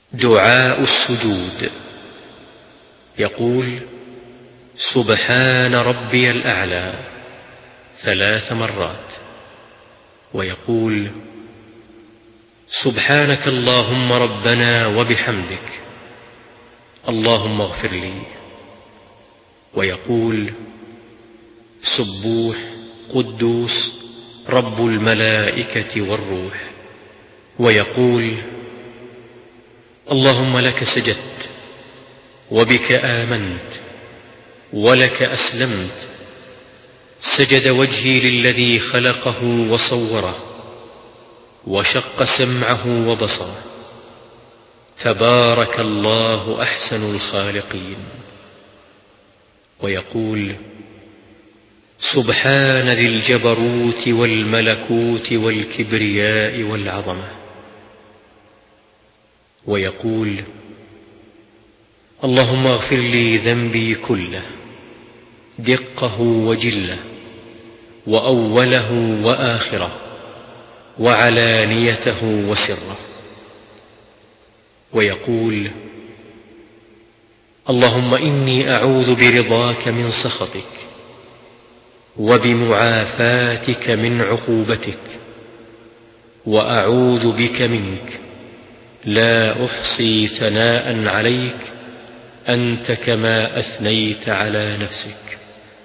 دعاء السجود. يقول: سبحان ربي الأعلى 3 مرات، ويقول: سبحانك اللهم ربنا وبحمدك اللهم اغفر لي، ويقول: سبوح قدوس رب الملائكة والروح، ويقول: اللهم لك سجدت وبك آمنت ولك أسلمت، سجد وجهي للذي خلقه وصوره وشق سمعه وبصره، تبارك الله أحسن الخالقين. ويقول: سبحان ذي الجبروت والملكوت والكبرياء والعظمة. ويقول: اللهم اغفر لي ذنبي كله، دقه وجله، وأوله وآخره، وعلانيته وسره. ويقول: اللهم إني أعوذ برضاك من سخطك وبمعافاتك من عقوبتك، وأعوذ بك منك، لا أحصي ثناء عليك أنت كما أثنيت على نفسك.